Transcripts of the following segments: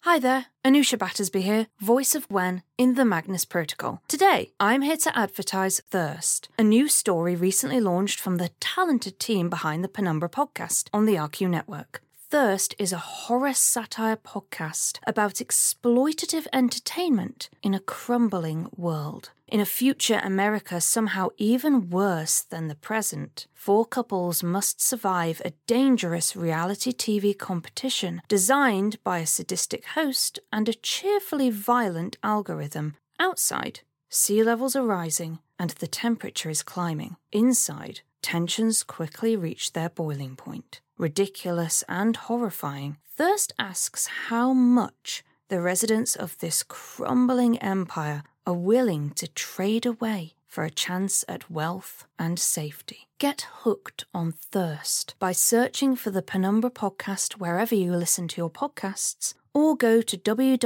Hi there, Anusha Battersby here, voice of Wen in the Magnus Protocol. Today, I'm here to advertise Thirst, a new story recently launched from the talented team behind the Penumbra podcast on the RQ network. Thirst is a horror satire podcast about exploitative entertainment in a crumbling world. In a future America somehow even worse than the present, 4 couples must survive a dangerous reality TV competition designed by a sadistic host and a cheerfully violent algorithm. Outside, sea levels are rising and the temperature is climbing. Inside, tensions quickly reach their boiling point. Ridiculous and horrifying, Thirst asks how much the residents of this crumbling empire are willing to trade away for a chance at wealth and safety. Get hooked on Thirst by searching for the Penumbra podcast wherever you listen to your podcasts, or go to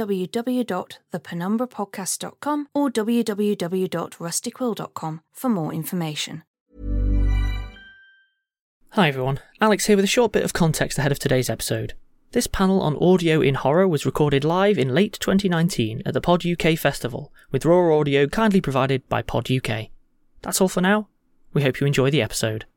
www.thepenumbrapodcast.com or www.rustyquill.com for more information. Hi everyone, Alex here with a short bit of context ahead of today's episode. This panel on audio in horror was recorded live in late 2019 at the Pod UK Festival, with raw audio kindly provided by Pod UK. That's all for now. We hope you enjoy the episode.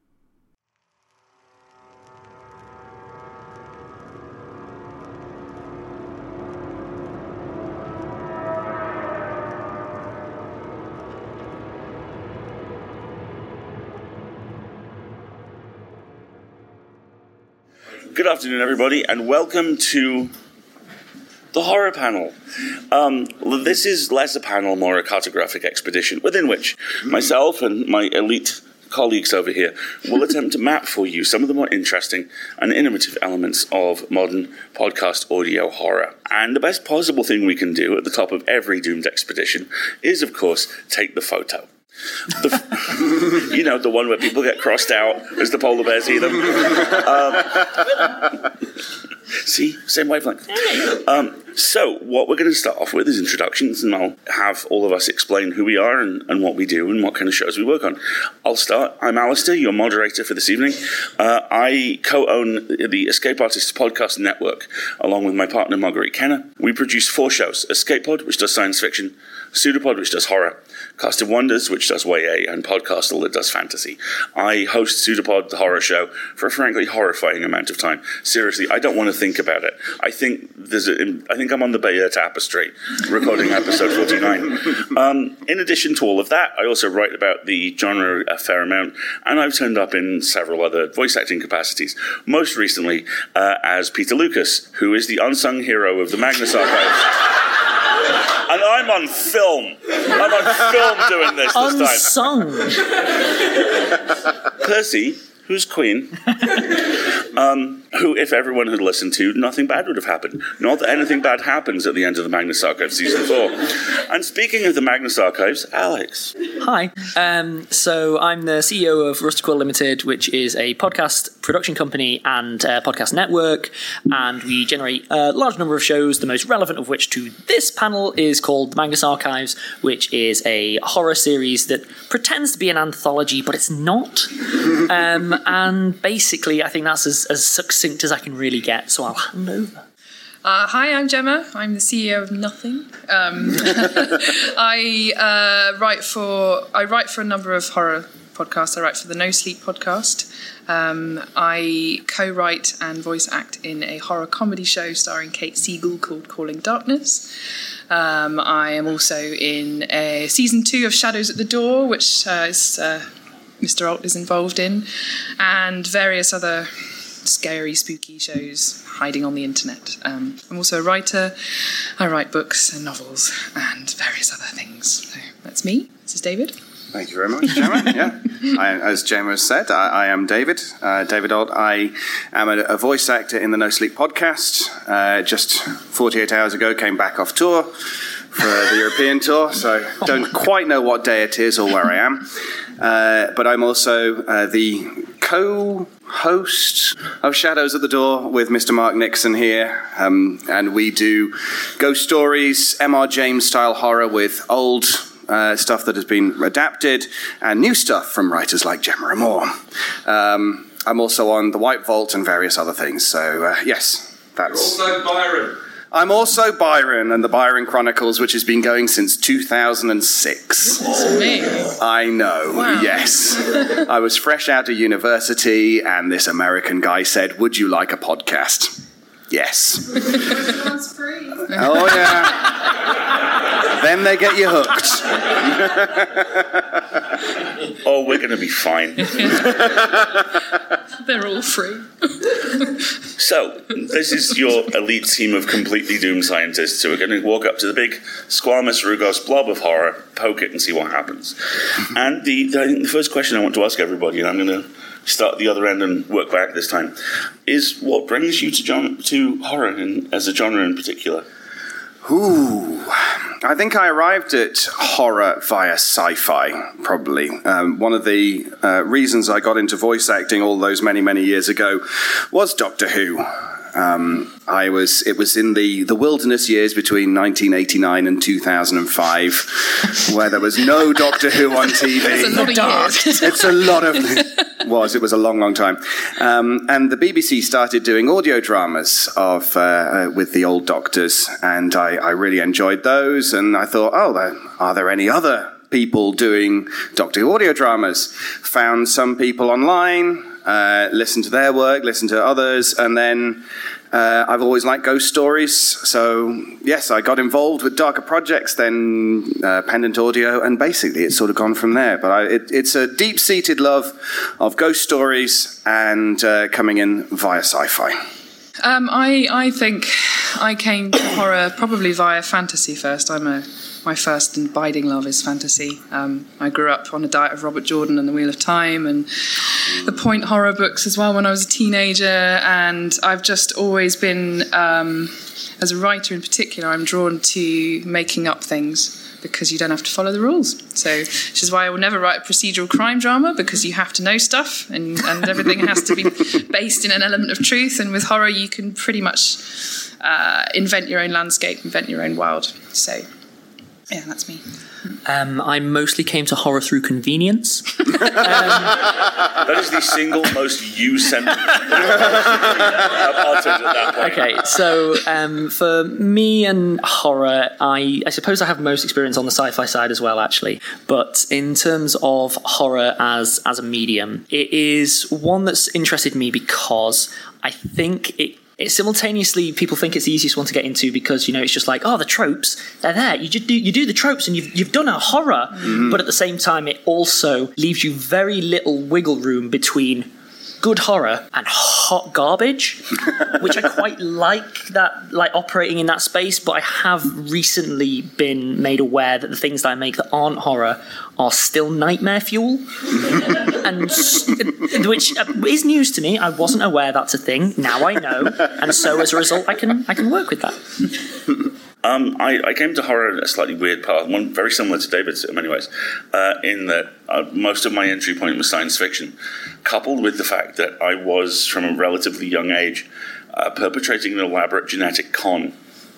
Good afternoon, everybody, and welcome to the horror panel. This is less a panel, more a cartographic expedition, within which myself and my elite colleagues over here will attempt to map for you some of the more interesting and innovative elements of modern podcast audio horror. And the best possible thing we can do at the top of every doomed expedition is, of course, take the photo. You know, the one where people get crossed out as the polar bears see them. See? Same wavelength. So, what we're going to start off with is introductions, and I'll have all of us explain who we are and what we do and what kind of shows we work on. I'll start. I'm Alistair, your moderator for this evening. I co-own the Escape Artists Podcast Network, along with my partner, Marguerite Kenner. We produce 4 shows: Escape Pod, which does science fiction; Pseudopod, which does horror; Cast of Wonders, which does YA; and Podcastle, that does fantasy. I host Pseudopod, the horror show, for a frankly horrifying amount of time. Seriously, I don't want to think about it. I think I'm on the Bayeux Tapestry, recording episode 49. In addition to all of that, I also write about the genre a fair amount, and I've turned up in several other voice acting capacities. Most recently, as Peter Lucas, who is the unsung hero of the Magnus Archives. And I'm on film. I'm on film doing this Unsung. time. Percy, who's Queen, who, if everyone had listened to, nothing bad would have happened. Not that anything bad happens at the end of the Magnus Archives Season 4. And speaking of the Magnus Archives, Alex. Hi. So I'm the CEO of Rusty Quill Limited, which is a podcast production company and podcast network, and we generate a large number of shows, the most relevant of which to this panel is called The Magnus Archives, which is a horror series that pretends to be an anthology, but it's not. And basically, I think that's as succinct as I can really get, so I'll hand over. Hi, I'm Gemma. I'm the CEO of Nothing. I write for a number of horror podcasts. I write for the No Sleep podcast. I co-write and voice act in a horror comedy show starring Kate Siegel called Calling Darkness. I am also in season 2 of Shadows at the Door, which Mr. Alt is involved in, and various other scary, spooky shows hiding on the internet. I'm also a writer. I write books and novels and various other things. So that's me. This is David. Thank you very much, Gemma. Yeah, as Gemma said, I am David. David Alt. I am a voice actor in the No Sleep podcast. Just 48 hours ago, came back off tour for the European tour, so don't quite know what day it is or where I am. But I'm also the co-host of Shadows at the Door with Mr. Mark Nixon here, and we do ghost stories, M.R. James-style horror with old stuff that has been adapted and new stuff from writers like Gemma Moore. I'm also on The White Vault and various other things, so yes, that's... You're also Byron. I'm also Byron and the Byron Chronicles, which has been going since 2006. That's me. I know, Wow. yes. I was fresh out of university, and this American guy said, "Would you like a podcast?" Yes. That's free. Oh, yeah. Then they get you hooked. Oh, we're going to be fine. They're all free. So, this is your elite team of completely doomed scientists who are going to walk up to the big squamous rugose blob of horror, poke it and see what happens. And I think the first question I want to ask everybody, and I'm going to start at the other end and work back this time, is what brings you to horror as a genre in particular? Ooh, I think I arrived at horror via sci-fi, probably. One of the reasons I got into voice acting all those many, many years ago was Doctor Who. It was in the wilderness years between 1989 and 2005, where there was no Doctor Who on TV. It's a lot of years. It's a lot of... It was a long, long time. And the BBC started doing audio dramas with the old doctors, and I really enjoyed those, and I thought, are there any other people doing Doctor Who audio dramas? Found some people online, listened to their work, listened to others, and then I've always liked ghost stories, so yes, I got involved with darker projects, then Pendant Audio, and basically it's sort of gone from there. But it's a deep-seated love of ghost stories and coming in via sci-fi. I think I came to horror probably via fantasy first. My first and abiding love is fantasy. I grew up on a diet of Robert Jordan and The Wheel of Time and the point horror books as well when I was a teenager, and I've just always been, as a writer in particular, I'm drawn to making up things because you don't have to follow the rules. So, which is why I will never write a procedural crime drama, because you have to know stuff and everything has to be based in an element of truth. And with horror, you can pretty much invent your own landscape, invent your own world. So, yeah, that's me. I mostly came to horror through convenience. That is the single most you sentence I've uttered at that point. Okay, so for me and horror, I suppose I have most experience on the sci-fi side as well, actually. But in terms of horror as a medium, it is one that's interested me because I think it simultaneously, people think it's the easiest one to get into because, it's just like, the tropes, they're there. You do the tropes and you've done a horror. Mm. But at the same time, it also leaves you very little wiggle room between good horror and hot garbage, which I quite like operating in that space, but I have recently been made aware that the things that I make that aren't horror are still nightmare fuel, and which is news to me. I wasn't aware that's a thing. Now I know, and so as a result, I can work with that. I came to horror in a slightly weird path, one very similar to David's in many ways, in that most of my entry point was science fiction, coupled with the fact that I was, from a relatively young age, perpetrating an elaborate genetic con.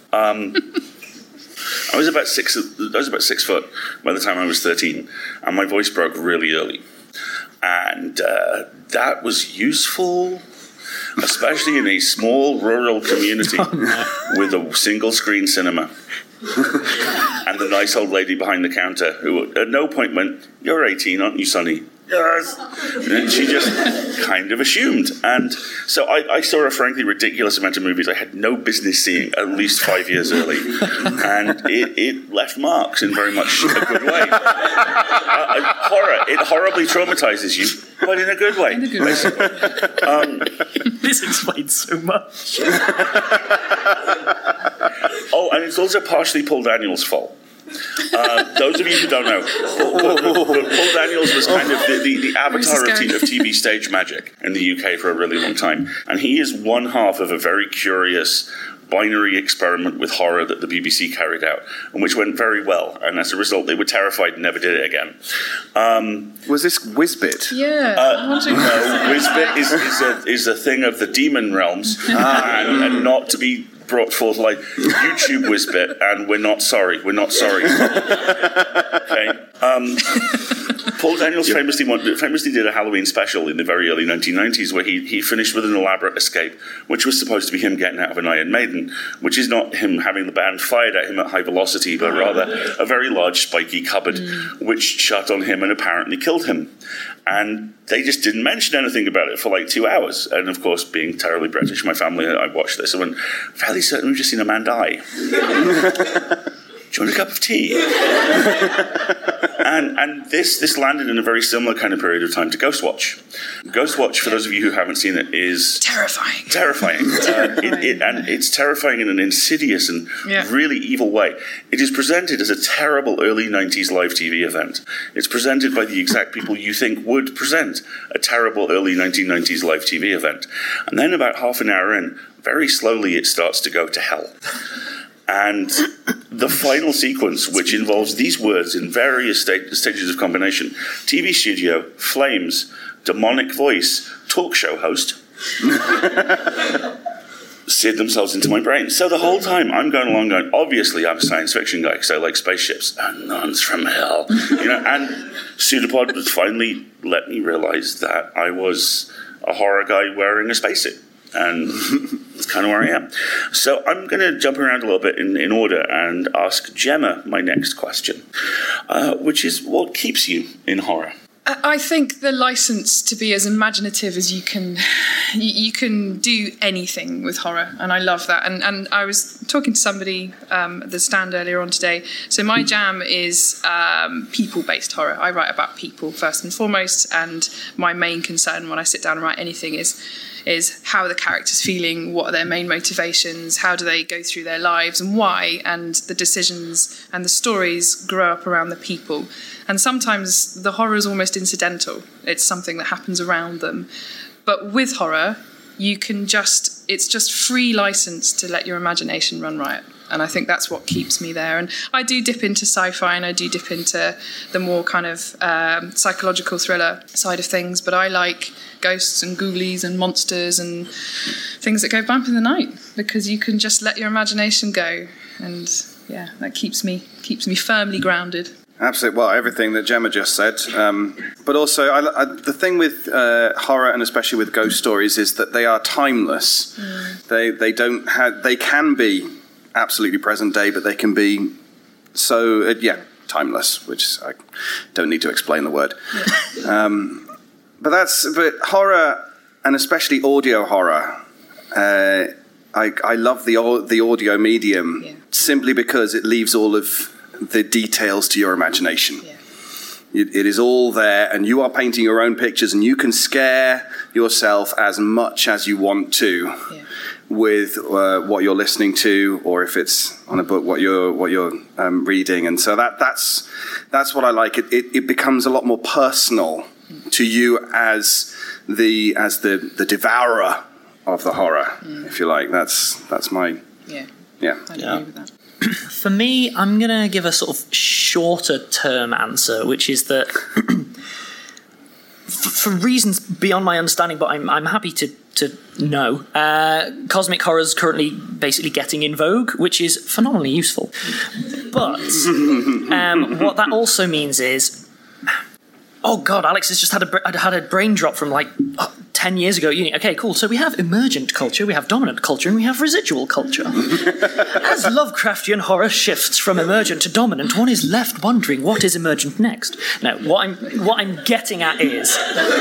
I was about 6 foot by the time I was 13, and my voice broke really early. And that was useful, especially in a small rural community with a single screen cinema. And the nice old lady behind the counter who at no point went, "You're 18, aren't you, Sonny?" "Yes." And she just kind of assumed. And so I saw a frankly ridiculous amount of movies I had no business seeing at least 5 years early. And it left marks in very much a good way. Horror, it horribly traumatizes you, but in a good way. In a good way. This explains so much. And it's also partially Paul Daniels' fault. Those of you who don't know, but Paul Daniels was kind of the avatar of TV stage magic in the UK for a really long time. And he is one half of a very curious binary experiment with horror that the BBC carried out, and which went very well. And as a result, they were terrified and never did it again. Was this Whizbit? Yeah. No, Whizbit is a thing of the demon realms, and not to be brought forth like YouTube Whizbit, and we're not sorry. Okay. Paul Daniels famously did a Halloween special in the very early 1990s where he finished with an elaborate escape, which was supposed to be him getting out of an Iron Maiden, which is not him having the band fired at him at high velocity, but rather a very large spiky cupboard which shut on him and apparently killed him. And they just didn't mention anything about it for like 2 hours. And of course, being terribly British, my family, I watched this and went, fairly certain we've just seen a man die. Do you want a cup of tea? and this landed in a very similar kind of period of time to Ghostwatch. Ghostwatch, for those of you who haven't seen it, is Terrifying. And it's terrifying in an insidious and really evil way. It is presented as a terrible early 90s live TV event. It's presented by the exact people you think would present a terrible early 1990s live TV event. And then about half an hour in, very slowly it starts to go to hell. And the final sequence, which involves these words in various stages of combination: TV studio, flames, demonic voice, talk show host, seared themselves into my brain. So the whole time I'm going along going, obviously I'm a science fiction guy because I like spaceships and nuns from hell. And Pseudopod finally let me realize that I was a horror guy wearing a spacesuit. And that's kind of where I am. So I'm going to jump around a little bit in order and ask Gemma my next question, which is, what keeps you in horror? I think the license to be as imaginative as you can do anything with horror, and I love that. And I was talking to somebody at the stand earlier on today. So my jam is people-based horror. I write about people first and foremost, and my main concern when I sit down and write anything is how are the characters feeling, what are their main motivations, how do they go through their lives and why, and the decisions and the stories grow up around the people. And sometimes the horror is almost incidental. It's something that happens around them. But with horror, it's just free license to let your imagination run riot. And I think that's what keeps me there. And I do dip into sci-fi and I do dip into the more kind of psychological thriller side of things. But I like ghosts and ghoulies and monsters and things that go bump in the night, because you can just let your imagination go. And yeah, that keeps me firmly grounded. Absolutely. Well, everything that Gemma just said. But also, the thing with horror, and especially with ghost stories, is that they are timeless. They can be absolutely present day, but they can be timeless, which I don't need to explain the word. But horror, and especially audio horror, I love the audio medium simply because it leaves all of the details to your imagination. It is all there, and you are painting your own pictures, and you can scare yourself as much as you want to with what you're listening to, or if it's on a book, what you're reading. And so that's what I like. It becomes a lot more personal to you as the devourer of the horror, if you like. That's my I agree with that. For me, I'm going to give a sort of shorter term answer, which is that for reasons beyond my understanding, but I'm happy to know, cosmic horror is currently basically getting in vogue, which is phenomenally useful. But what that also means is, oh God, Alex has just had a brain drop from like 10 years ago at uni. Okay, cool. So we have emergent culture, we have dominant culture, and we have residual culture. As Lovecraftian horror shifts from emergent to dominant, one is left wondering what is emergent next. No, what I'm getting at is...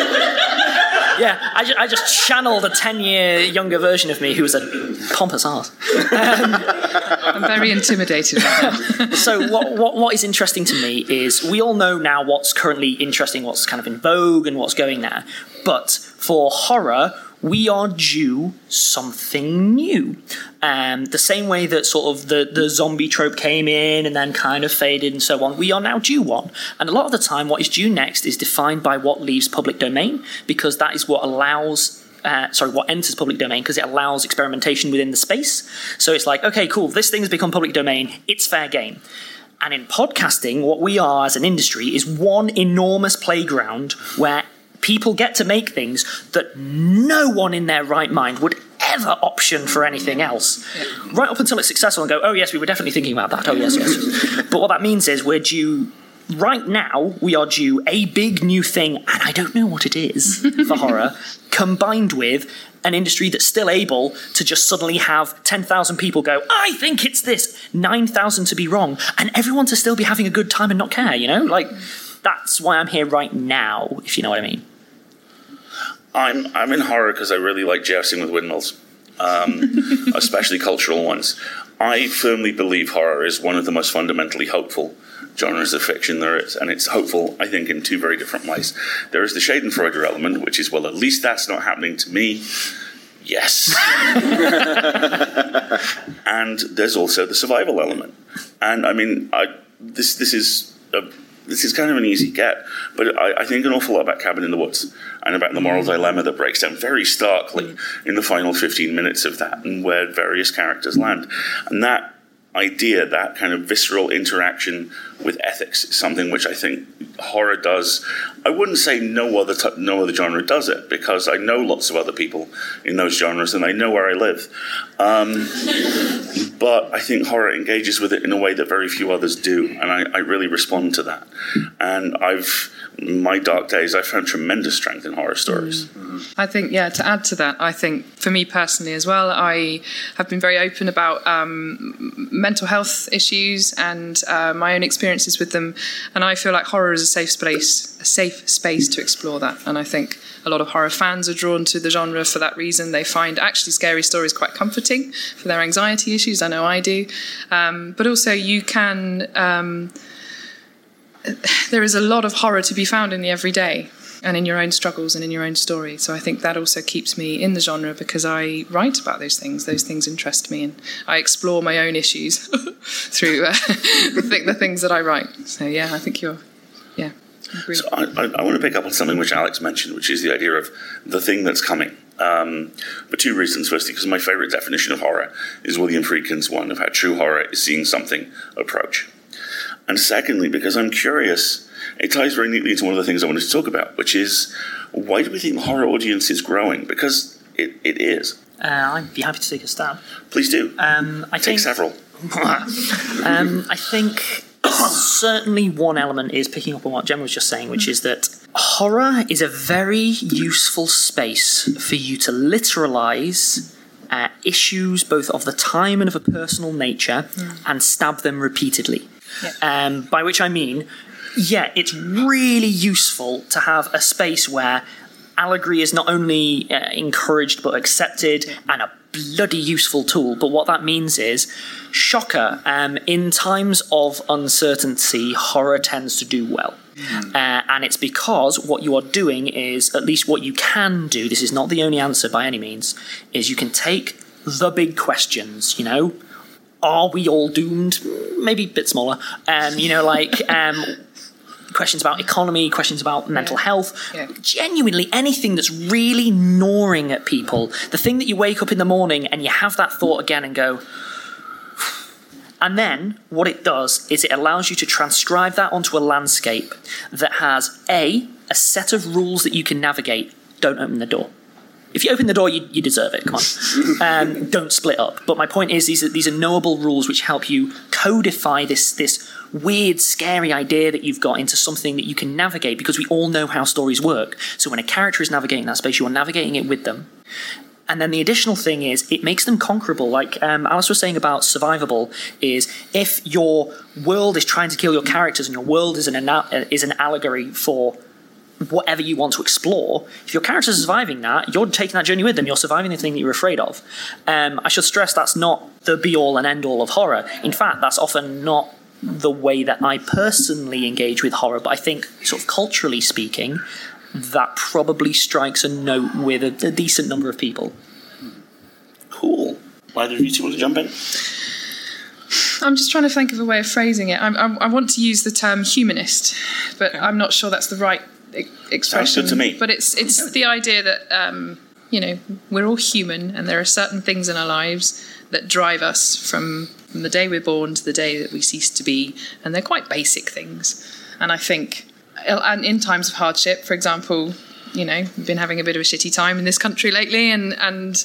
I just channeled a 10-year younger version of me who was a pompous arse. I'm very intimidated by that. So what is interesting to me is we all know now what's currently interesting, what's kind of in vogue and what's going there. But for horror, we are due something new. The same way that sort of the zombie trope came in and then kind of faded and so on, we are now due one. And a lot of the time, what is due next is defined by what leaves public domain, because that is what allows... what enters public domain, because it allows experimentation within the space. So it's like, okay, cool, this thing has become public domain, it's fair game. And in podcasting, what we are as an industry is one enormous playground where people get to make things that no one in their right mind would ever option for anything else. Right up until it's successful and go, oh yes, we were definitely thinking about that. Oh yes. But what that means is we're due, right now, we are due a big new thing, and I don't know what it is for horror, combined with an industry that's still able to just suddenly have 10,000 people go, I think it's this, 9,000 to be wrong, and everyone to still be having a good time and not care, you know? Like, that's why I'm here right now, if you know what I mean. I'm in horror because I really like jousting with windmills, especially cultural ones. I firmly believe horror is one of the most fundamentally hopeful genres of fiction there is, and it's hopeful, I think, in two very different ways. There is the Schadenfreude element, which is, well, at least that's not happening to me. Yes. And there's also the survival element. And, I mean, this is kind of an easy get, but I think an awful lot about Cabin in the Woods and about the moral dilemma that breaks down very starkly in the final 15 minutes of that, and where various characters land. And that idea, that kind of visceral interaction with ethics, is something which I think horror does. I wouldn't say no other genre does it, because I know lots of other people in those genres and I know where I live. But I think horror engages with it in a way that very few others do, and I really respond to that. And in my dark days, I found tremendous strength in horror stories. I think, to add to that, I think for me personally as well, I have been very open about mental health issues and my own experiences with them, and I feel like horror is a safe space to explore that. And I think a lot of horror fans are drawn to the genre for that reason. They find actually scary stories quite comforting for their anxiety issues. I know I do. But also you can... there is a lot of horror to be found in the everyday and in your own struggles and in your own story. So I think that also keeps me in the genre, because I write about those things. Those things interest me, and I explore my own issues through the things that I write. So, I think you're... I agree. So I want to pick up on something which Alex mentioned, which is the idea of the thing that's coming. For two reasons. Firstly, because my favourite definition of horror is William Friedkin's one of how true horror is seeing something approach. And secondly, because I'm curious, it ties very neatly into one of the things I wanted to talk about, which is, why do we think the horror audience is growing? Because it is. I'd be happy to take a stab. Please do. Take several. I think certainly one element is picking up on what Gemma was just saying, which is that horror is a very useful space for you to literalise issues both of the time and of a personal nature and stab them repeatedly. Yeah. By which I mean, it's really useful to have a space where allegory is not only encouraged but accepted and a bloody useful tool. But what that means is, shocker, in times of uncertainty, horror tends to do well. And it's because what you are doing is, at least what you can do, this is not the only answer by any means, is you can take the big questions, are we all doomed? Maybe a bit smaller. Questions about economy, questions about mental health, genuinely anything that's really gnawing at people. The thing that you wake up in the morning and you have that thought again and go... And then what it does is it allows you to transcribe that onto a landscape that has a set of rules that you can navigate. Don't open the door. If you open the door, you deserve it. Come on. Don't split up. But my point is, these are knowable rules which help you codify this weird, scary idea that you've got into something that you can navigate, because we all know how stories work. So when a character is navigating that space, you are navigating it with them. And then the additional thing is, it makes them conquerable. Like Alice was saying about survivable, is if your world is trying to kill your characters and your world is an allegory for whatever you want to explore, if your characters are surviving that, you're taking that journey with them, you're surviving the thing that you're afraid of. I should stress that's not the be-all and end-all of horror. In fact, that's often not the way that I personally engage with horror, but I think, sort of culturally speaking, that probably strikes a note with a decent number of people. Cool. Either of you two want to jump in? I'm just trying to think of a way of phrasing it. I want to use the term humanist, but I'm not sure that's the right expression. Sounds good to me. But it's the idea that we're all human, and there are certain things in our lives that drive us from the day we're born to the day that we cease to be, and they're quite basic things. And I think, and in times of hardship, for example, we've been having a bit of a shitty time in this country lately, and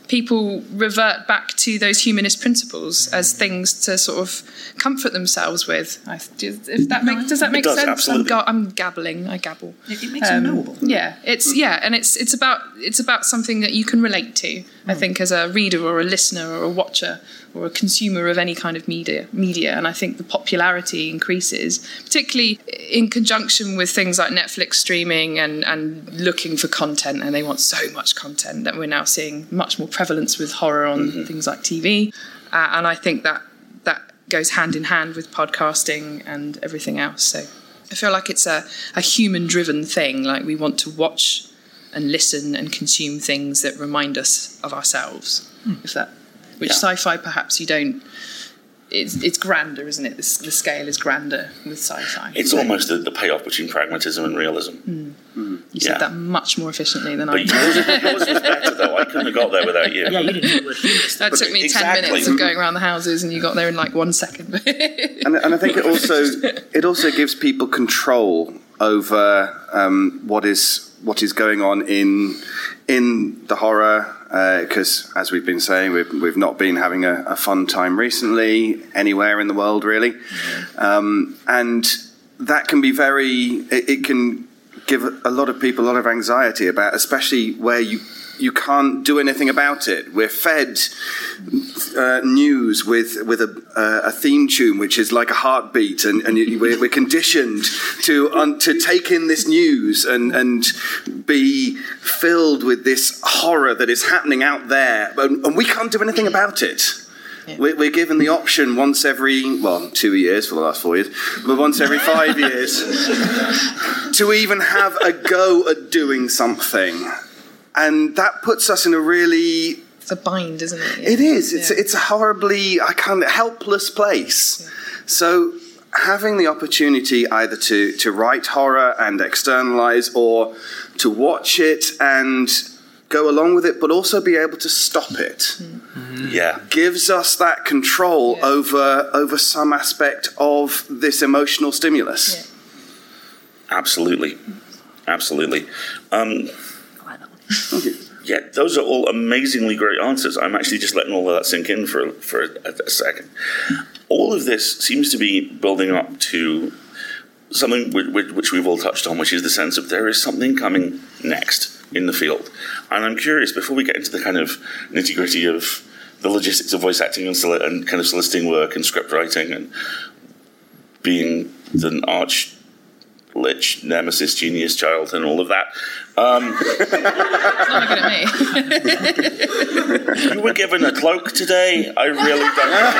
people revert back to those humanist principles as things to sort of comfort themselves with. Does that make does, sense? absolutely. I'm gabbling. I gabble. It makes them knowable. Yeah, and it's about something that you can relate to. I think as a reader or a listener or a watcher or a consumer of any kind of media, and I think the popularity increases, particularly in conjunction with things like Netflix streaming and looking for content, and they want so much content that we're now seeing much more prevalence with horror on things like TV, and I think that goes hand in hand with podcasting and everything else. So I feel like it's a human-driven thing. Like, we want to watch and listen and consume things that remind us of ourselves. Which sci-fi perhaps you don't. It's grander, isn't it? The scale is grander with sci-fi. It's almost the payoff between pragmatism and realism. You said that much more efficiently than I But did. yours was better, though. I couldn't have got there without you. Yeah, you didn't know the word humanist. That took me Exactly. 10 minutes of going around the houses, and you got there in like 1 second. And I think it also gives people control over what is going on in the horror, because as we've been saying, we've not been having a fun time recently anywhere in the world, really, and that can be it can give a lot of people a lot of anxiety about, especially where you can't do anything about it. We're fed news with a theme tune which is like a heartbeat, and we're conditioned to take in this news and be filled with this horror that is happening out there, and we can't do anything about it. Yeah. We're given the option once every 2 years for the last 4 years, but once every 5 years to even have a go at doing something. And that puts us in a really... It's a bind, isn't it? Yeah. It is. It's a horribly helpless place. Yeah. So having the opportunity either to write horror and externalize, or to watch it and go along with it, but also be able to stop it, gives us that control over some aspect of this emotional stimulus. Yeah. Absolutely. Yeah, those are all amazingly great answers. I'm actually just letting all of that sink in for a second. All of this seems to be building up to something which we've all touched on, which is the sense of there is something coming next in the field. And I'm curious, before we get into the kind of nitty-gritty of the logistics of voice acting and kind of soliciting work and script writing and being the arch-lich nemesis genius child and all of that. It's not looking at me. You were given a cloak today. I really don't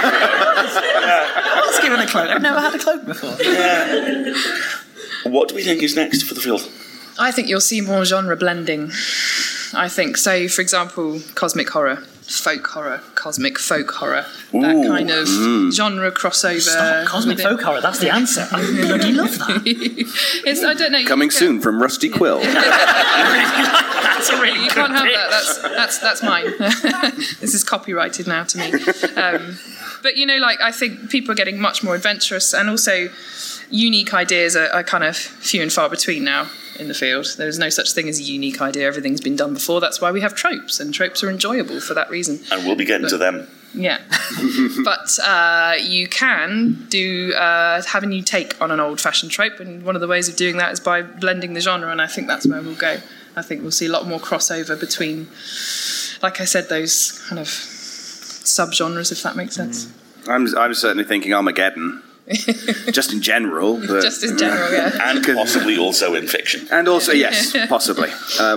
I was given a cloak. I've never had a cloak before. Yeah. What do we think is next for the field? I think you'll see more genre blending. I think, so for example, cosmic horror, folk horror, cosmic folk horror, that kind of genre crossover. Stop, cosmic folk horror, that's the answer. I bloody love that. I don't know. Coming soon from Rusty Quill. That's a really You can't have that. That's mine. This is copyrighted now to me. But I think people are getting much more adventurous, and also unique ideas are kind of few and far between now in the field. There's no such thing as a unique idea. Everything's been done before. That's why we have tropes, and tropes are enjoyable for that reason. And we'll be getting to them. Yeah. But you can have a new take on an old-fashioned trope, and one of the ways of doing that is by blending the genre, and I think that's where we'll go. I think we'll see a lot more crossover between, like I said, those kind of subgenres, if that makes sense. I'm certainly thinking Armageddon. Just in general. But, just in general, yeah. And possibly also in fiction. And also, yes, possibly.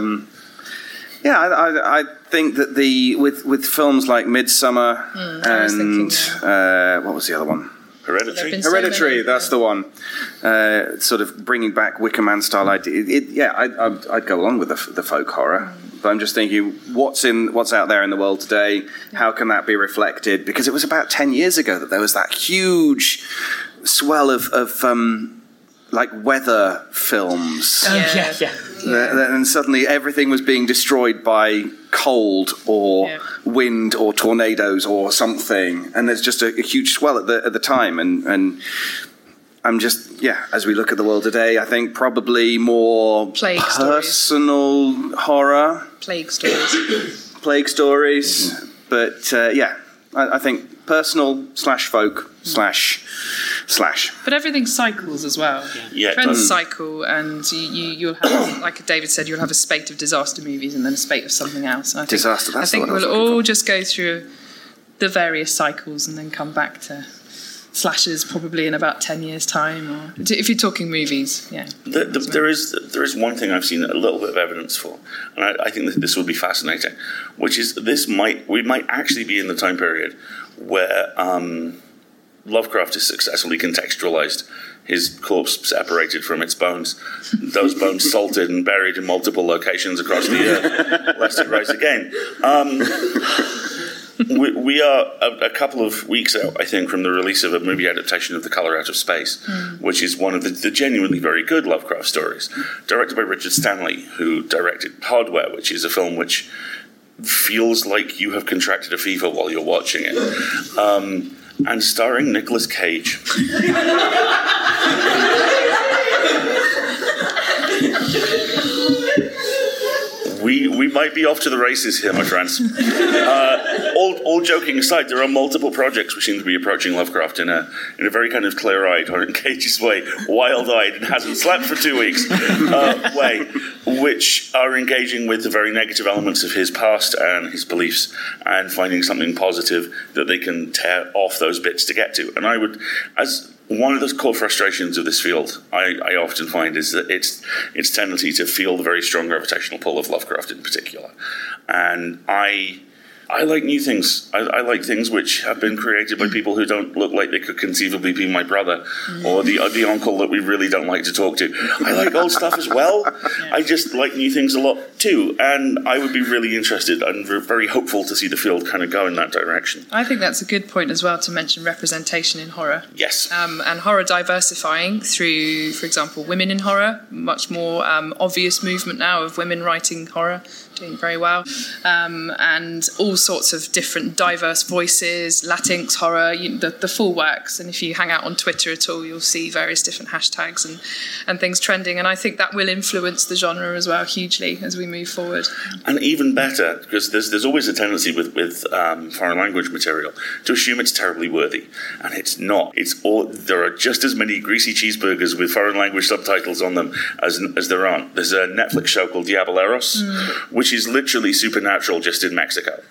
I think that with films like Midsummer and what was the other one? Hereditary, that's the one. Sort of bringing back Wicker Man style idea. I'd go along with the folk horror. But I'm just thinking, what's out there in the world today? How can that be reflected? Because it was about 10 years ago that there was that huge swell of like weather films. Yeah. And suddenly everything was being destroyed by cold or wind or tornadoes or something. And there's just a huge swell at the time. And I'm just, as we look at the world today, I think probably more Plague personal stories. horror. Plague stories. plague stories. But I think personal / folk / slash. But everything cycles as well. Yeah, Trends cycle, and you'll have, like David said, you'll have a spate of disaster movies and then a spate of something else. And I think we'll all just go through the various cycles and then come back to slashers probably in about 10 years' time, or if you're talking movies. There is one thing I've seen a little bit of evidence for, and I think that this would be fascinating, which is we might actually be in the time period where Lovecraft has successfully contextualized his corpse separated from its bones, those bones salted and buried in multiple locations across the earth, lest it rise again. We are a couple of weeks out, I think, from the release of a movie adaptation of The Colour Out of Space, which is one of the genuinely very good Lovecraft stories, directed by Richard Stanley, who directed Hardware, which is a film which feels like you have contracted a fever while you're watching it, and starring Nicolas Cage. We might be off to the races here, my friends. All joking aside, there are multiple projects which seem to be approaching Lovecraft in a very kind of clear-eyed, or in Cage's way, wild-eyed and hasn't slept for 2 weeks way, which are engaging with the very negative elements of his past and his beliefs and finding something positive that they can tear off those bits to get to. And I would, as one of the core frustrations of this field, I often find, is that its tendency to feel the very strong gravitational pull of Lovecraft in particular. And I like new things. I like things which have been created by people who don't look like they could conceivably be my brother or the uncle that we really don't like to talk to. I like old stuff as well. I just like new things a lot too. And I would be really interested and very hopeful to see the field kind of go in that direction. I think that's a good point as well to mention representation in horror. Yes. And horror diversifying through, for example, women in horror. Much more obvious movement now of women writing horror, doing very well. And all sorts of different diverse voices, Latinx horror, the full works. And if you hang out on Twitter at all, you'll see various different hashtags and things trending. And I think that will influence the genre as well hugely as we move forward. And even better, because there's always a tendency with foreign language material to assume it's terribly worthy, and it's not. There are just as many greasy cheeseburgers with foreign language subtitles on them as there aren't. There's a Netflix show called Diableros, which is literally Supernatural just in Mexico.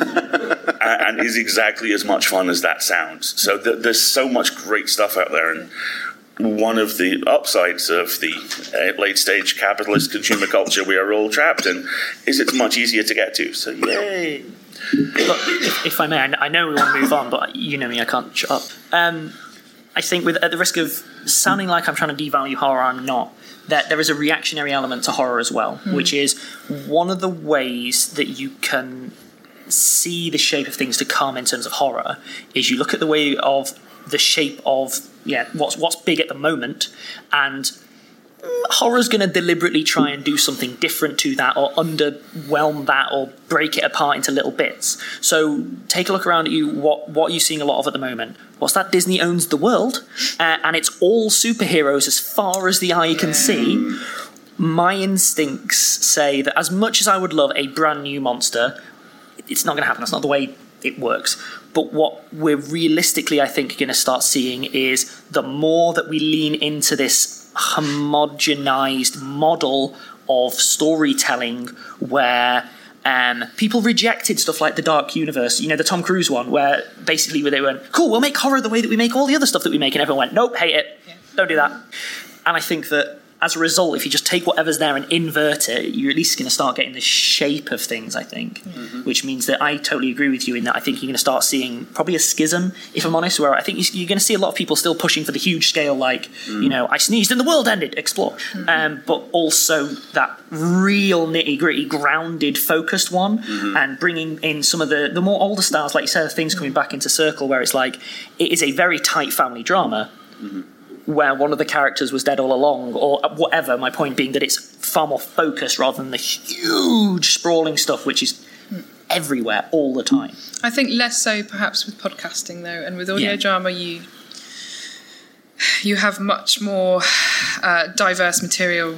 And is exactly as much fun as that sounds. So there's so much great stuff out there, and one of the upsides of the late-stage capitalist consumer culture we are all trapped in is it's much easier to get to. So yay! Look, if I may, I know we want to move on, but you know me, I can't shut up. I think, at the risk of sounding like I'm trying to devalue horror, I'm not. That there is a reactionary element to horror as well, which is one of the ways that you can see the shape of things to come in terms of horror is you look at the way of the shape of what's big at the moment, and horror's going to deliberately try and do something different to that, or underwhelm that, or break it apart into little bits. So take a look around at you. What are you seeing a lot of at the moment? What's that? Disney owns the world, and it's all superheroes as far as the eye can see. My instincts say that as much as I would love a brand new monster, it's not going to happen. That's not the way it works. But what we're realistically, I think, going to start seeing is the more that we lean into this homogenized model of storytelling where people rejected stuff like the Dark Universe, the Tom Cruise one, where basically they went, cool, we'll make horror the way that we make all the other stuff that we make, and everyone went, nope, hate it, don't do that. And I think that as a result, if you just take whatever's there and invert it, you're at least going to start getting the shape of things, I think, which means that I totally agree with you in that I think you're going to start seeing probably a schism, if I'm honest, where I think you're going to see a lot of people still pushing for the huge scale, like, I sneezed and the world ended, explore. But also that real nitty-gritty, grounded, focused one, and bringing in some of the more older styles, like you said, things coming back into circle, where it's like, it is a very tight family drama, where one of the characters was dead all along, or whatever, my point being that it's far more focused rather than the huge sprawling stuff which is everywhere all the time. I think less so perhaps with podcasting though, and with audio drama you have much more diverse material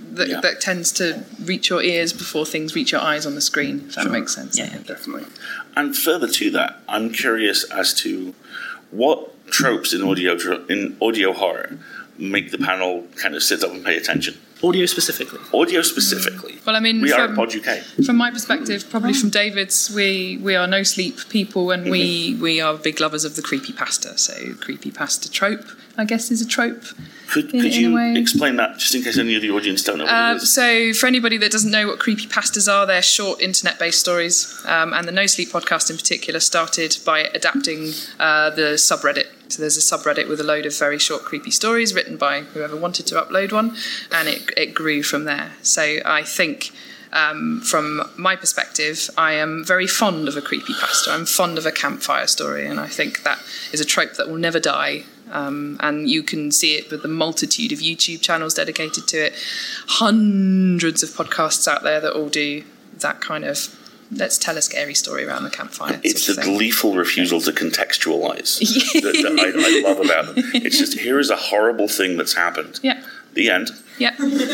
that tends to reach your ears before things reach your eyes on the screen, if that makes sense. Yeah, definitely. And further to that, I'm curious as to what tropes in audio horror make the panel kind of sit up and pay attention. Audio specifically. Well, I mean, we are at Pod UK. From my perspective, probably from David's, we are no sleep people, and we are big lovers of the creepypasta. So creepypasta trope, I guess, is a trope. Could you explain that, just in case any of the audience don't know what it is? So for anybody that doesn't know what creepypastas are, they're short internet-based stories. And the No Sleep podcast in particular started by adapting the subreddit. So there's a subreddit with a load of very short creepy stories written by whoever wanted to upload one, and it grew from there. So I think from my perspective, I am very fond of a creepypasta. I'm fond of a campfire story, and I think that is a trope that will never die. And you can see it with the multitude of YouTube channels dedicated to it. Hundreds of podcasts out there that all do that kind of, let's tell a scary story around the campfire. It's the gleeful refusal to contextualise that I love about them. It's just, here is a horrible thing that's happened. Yeah. The end. Yeah.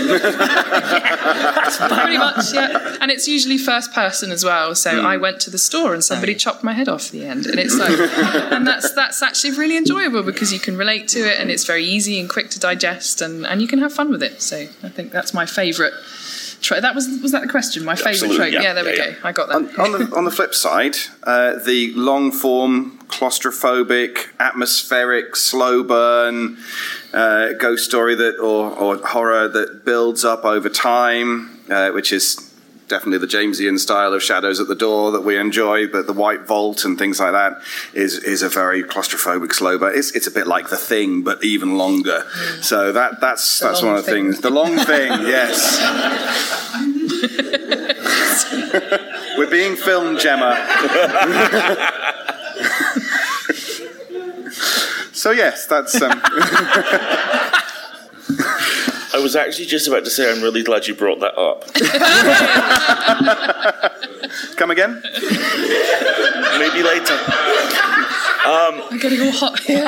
Pretty much, yeah. And it's usually first person as well. So I went to the store and somebody chopped my head off at the end. And it's like, and that's actually really enjoyable because you can relate to it and it's very easy and quick to digest and you can have fun with it. So I think that's my favourite. That was that the question? My favourite trope. Yeah, there we go. I got that. On the flip side, the long form, claustrophobic, atmospheric, slow burn ghost story or horror that builds up over time, which is definitely the Jamesian style of Shadows at the Door that we enjoy, but the White Vault and things like that is a very claustrophobic slow burn. It's a bit like The Thing, but even longer. So that's one of the things. The long thing, yes. We're being filmed, Gemma. So yes, that's. I was actually just about to say, I'm really glad you brought that up. Come again? Maybe later. I'm getting all hot here.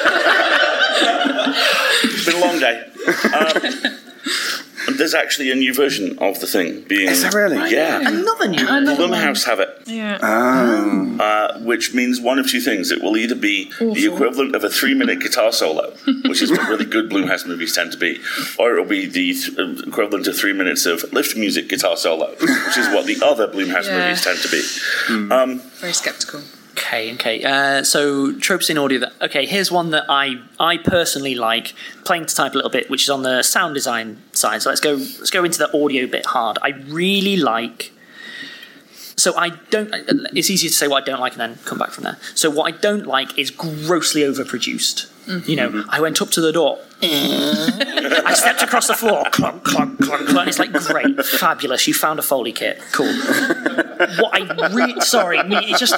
It's been a long day. There's actually a new version of The Thing being... Is there really? Yeah. Another new Blumhouse have it. Yeah. Which means one of two things. It will either be the equivalent of a 3-minute guitar solo, which is what really good Blumhouse movies tend to be, or it will be the equivalent of 3 minutes of lift music guitar solo, which is what the other Blumhouse movies tend to be. Very sceptical. Okay. So tropes in audio. Here's one that I personally like. Playing to type a little bit, which is on the sound design side. So let's go into the audio bit hard. I really like. So I don't. It's easier to say what I don't like and then come back from there. So what I don't like is grossly overproduced. You know, I went up to the door. I stepped across the floor. Clunk, clunk, clunk, clunk. It's like, great, fabulous. You found a Foley kit. Cool. What I really... Sorry, it's just...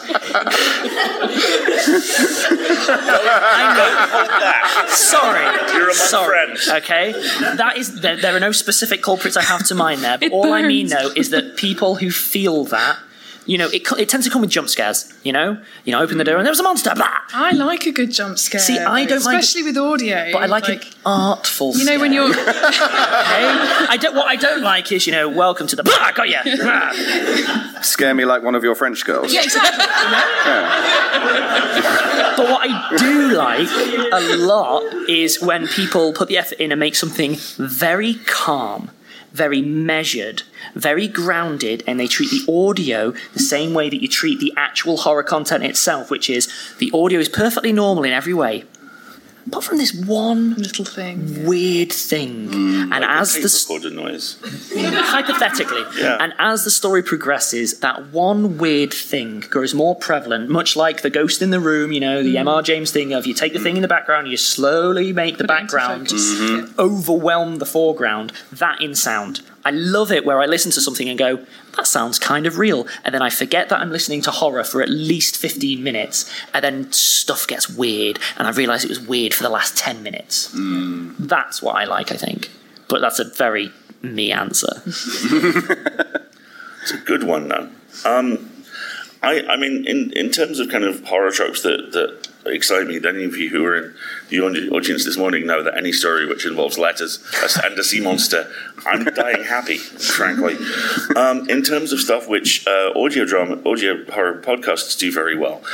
Sorry. You're among friends. Okay? That is... There are no specific culprits I have to mind there, but all I mean, though, is that people who feel that... You know, it tends to come with jump scares, you know? Open the door and there was a monster, blah! I like a good jump scare. See, I don't mind... Especially with audio. But I like an artful scare. You know, when you're... Okay? What I don't like is, welcome to the... Blah, got ya! Scare me like one of your French girls. Yeah, exactly. But what I do like a lot is when people put the effort in and make something very calm, very measured, very grounded, and they treat the audio the same way that you treat the actual horror content itself, which is the audio is perfectly normal in every way, apart from this one little thing, weird thing. And like as the recorded noise, hypothetically, and as the story progresses, that one weird thing grows more prevalent, much like the ghost in the room. The M.R. James thing of you take the thing in the background, you slowly make the background overwhelm the foreground. That in sound. I love it where I listen to something and go, that sounds kind of real. And then I forget that I'm listening to horror for at least 15 minutes. And then stuff gets weird. And I realise it was weird for the last 10 minutes. That's what I like, I think. But that's a very me answer. It's a good one, though. I mean, in terms of kind of horror tropes that excite me, any of you who are in the audience this morning know that any story which involves letters and a sea monster, I'm dying happy, frankly. In terms of stuff which audio horror podcasts do very well,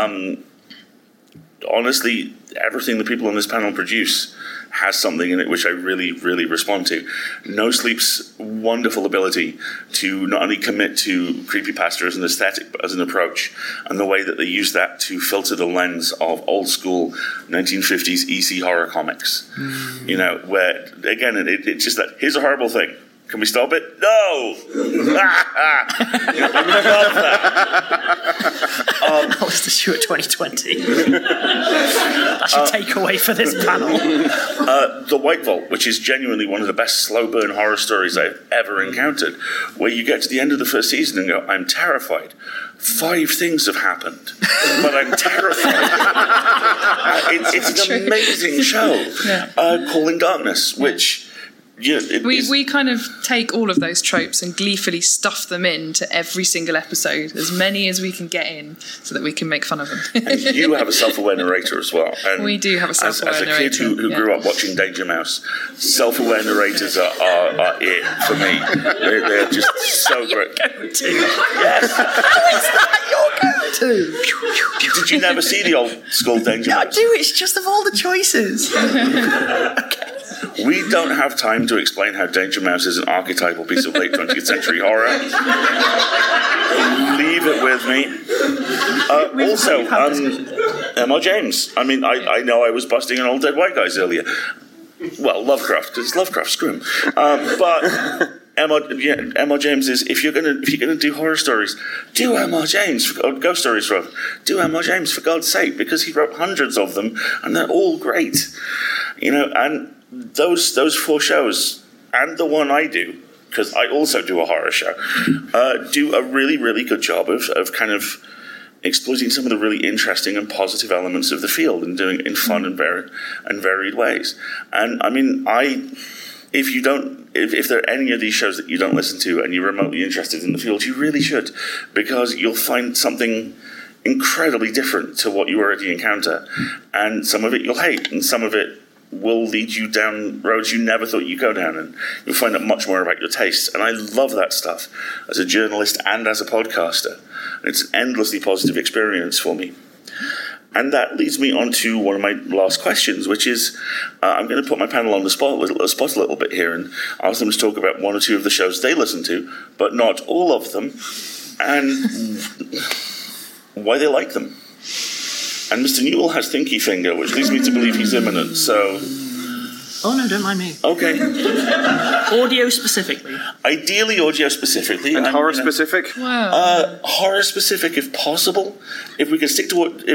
honestly, everything the people on this panel produce has something in it which I really, really respond to. No Sleep's wonderful ability to not only commit to creepypasta as an aesthetic, but as an approach, and the way that they use that to filter the lens of old school 1950s EC horror comics. You know, where, again, it's just that, here's a horrible thing. Can we stop it? No! I love that. That was the Stuart 2020. That's your takeaway for this panel. The White Vault, which is genuinely one of the best slow burn horror stories I've ever encountered, where you get to the end of the first season and go, I'm terrified. 5 things have happened, but I'm terrified. It's an amazing show. Calling Darkness, which... Yeah, we kind of take all of those tropes and gleefully stuff them into every single episode, as many as we can get in, so that we can make fun of them. And you have a self-aware narrator as well. And we do have a self-aware narrator. As a kid who grew up watching Danger Mouse, self-aware narrators are it for me. They're just so great. Yes. How is that your go-to? Did you never see the old school Danger Mouse? I do, it's just of all the choices. Okay. We don't have time to explain how Danger Mouse is an archetypal piece of late 20th century horror. Leave it with me. Also, M.R. James. I mean, I know I was busting on old dead white guys earlier. Well, Lovecraft, because it's Lovecraft, screw him. But M.R. James is, if you're gonna do horror stories, do M.R. James, or ghost stories rather. Do M.R. James for God's sake, because he wrote hundreds of them, and they're all great. You know, and those 4 shows, and the one I do, because I also do a horror show, do a really, really good job of kind of exploiting some of the really interesting and positive elements of the field and doing it in fun and varied ways. And I mean, if there are any of these shows that you don't listen to and you're remotely interested in the field, you really should, because you'll find something incredibly different to what you already encounter, and some of it you'll hate, and some of it will lead you down roads you never thought you'd go down, and you'll find out much more about your tastes. And I love that stuff as a journalist and as a podcaster. It's an endlessly positive experience for me. And that leads me on to one of my last questions, which is, I'm going to put my panel on the spot a little bit here and ask them to talk about 1 or 2 of the shows they listen to, but not all of them, and why they like them. And Mr. Newell has Thinky Finger, which leads me to believe he's imminent, so... Oh, no, don't mind me. Okay. Audio specifically. Ideally audio specifically. And horror specific? Wow. Horror specific if possible. If we could stick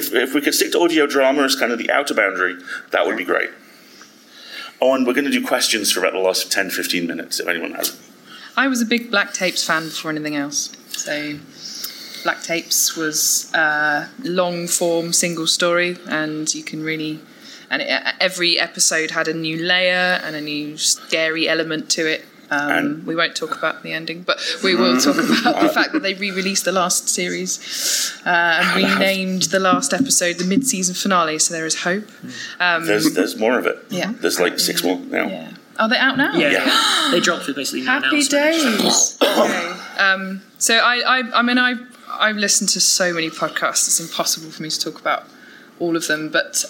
to audio drama as kind of the outer boundary, that would be great. Oh, and we're going to do questions for about the last 10-15 minutes, if anyone has them. I was a big Black Tapes fan before anything else. So Black Tapes was a long-form single story, and you can really... And every episode had a new layer and a new scary element to it. We won't talk about the ending, but we will talk about the fact that they re-released the last series and renamed the last episode the mid-season finale, so there is hope. There's more of it. Yeah. There's like 6 more now. Yeah. Are they out now? Yeah. They dropped with basically no Happy announcement. days. Okay. So I've listened to so many podcasts, it's impossible for me to talk about all of them, but...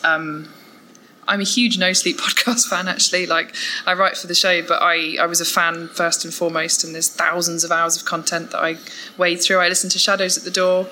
I'm a huge No Sleep podcast fan, actually. Like, I write for the show, but I was a fan first and foremost, and there's thousands of hours of content that I wade through. I listen to Shadows at the Door.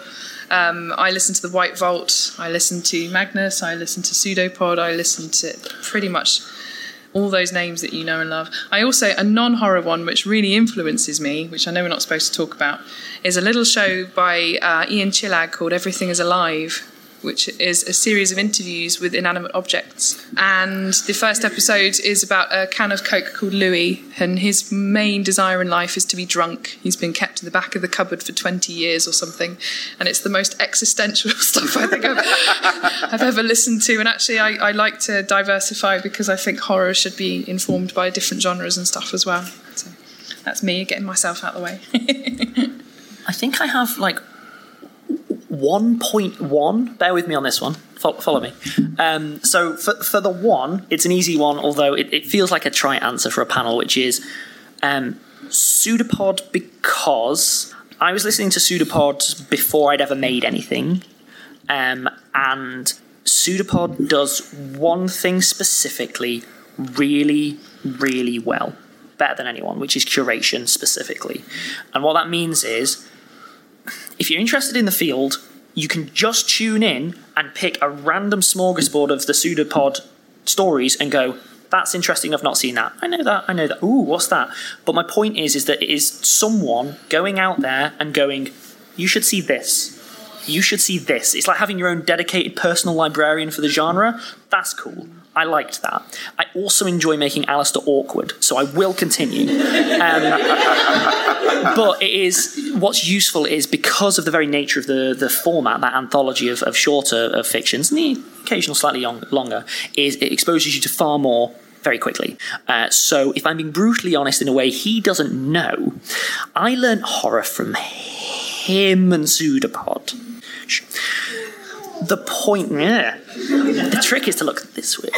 I listen to The White Vault. I listen to Magnus. I listen to Pseudopod. I listen to pretty much all those names that you know and love. I also, a non-horror one, which really influences me, which I know we're not supposed to talk about, is a little show by Ian Chillag called Everything is Alive, which is a series of interviews with inanimate objects. And the first episode is about a can of Coke called Louis, and his main desire in life is to be drunk. He's been kept in the back of the cupboard for 20 years or something, and it's the most existential stuff I think I've ever listened to. And actually I like to diversify, because I think horror should be informed by different genres and stuff as well. So that's me getting myself out of the way. I think I have, like, 1.1. Bear with me on this one. Follow me. So for the 1, it's an easy one, although it feels like a trite answer for a panel, which is Pseudopod, because I was listening to Pseudopod before I'd ever made anything, and Pseudopod does one thing specifically really, really well, better than anyone, which is curation specifically. And what that means is, if you're interested in the field, you can just tune in and pick a random smorgasbord of the Pseudopod stories and go, that's interesting, I've not seen that. I know that. Ooh, what's that? But my point is that it is someone going out there and going, you should see this. You should see this. It's like having your own dedicated personal librarian for the genre. That's cool. I liked that. I also enjoy making Alistair awkward, so I will continue. But it is, what's useful is, because of the very nature of the format, that anthology of shorter fictions, and the occasional slightly longer, is it exposes you to far more very quickly. So if I'm being brutally honest in a way he doesn't know, I learned horror from him and Pseudopod. The point, the trick is to look this way.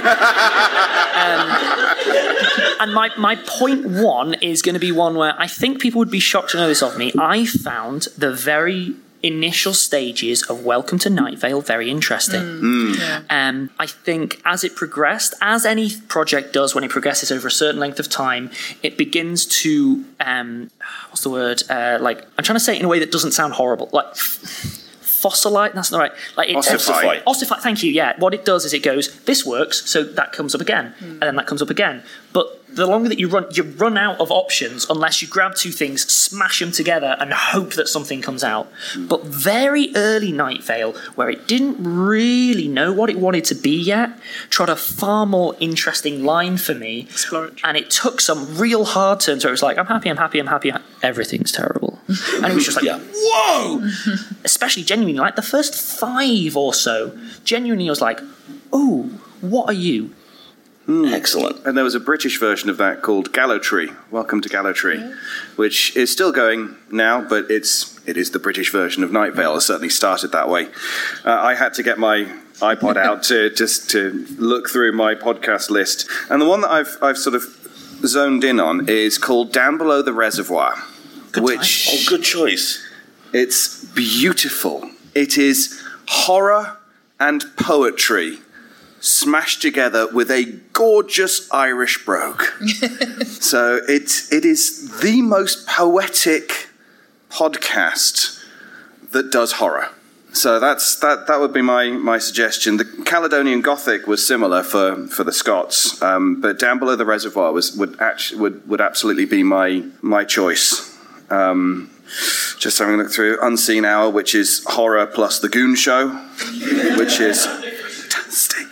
And my point 1 is going to be one where I think people would be shocked to know this of me. I found the very initial stages of Welcome to Night Vale very interesting. I think as it progressed, as any project does when it progresses over a certain length of time, it begins to what's the word? Like, I'm trying to say it in a way that doesn't sound horrible. Like fossilite, that's not right. Like Ossify. Ossify, thank you, yeah. What it does is it goes, this works, so that comes up again, and then that comes up again. But the longer that you run out of options unless you grab two things, smash them together, and hope that something comes out. But very early Night Vale, where it didn't really know what it wanted to be yet, trod a far more interesting line for me. Exploratory. And it took some real hard turns where it was like, I'm happy, everything's terrible. And it was just like, whoa! Especially genuinely, like the first 5 or so, genuinely I was like, oh, what are you? Excellent. And there was a British version of that called Gallowtree, Welcome to Gallowtree, which is still going now, but it is the British version of Night Vale. It certainly started that way. I had to get my iPod out to look through my podcast list. And the one that I've sort of zoned in on is called Down Below the Reservoir. Good choice. It's beautiful. It is horror and poetry smashed together with a gorgeous Irish brogue. So it is the most poetic podcast that does horror. So that would be my suggestion. The Caledonian Gothic was similar for the Scots, but Down Below the Reservoir would absolutely be my choice. Just having a look through Unseen Hour, which is horror plus The Goon Show, which is fantastic.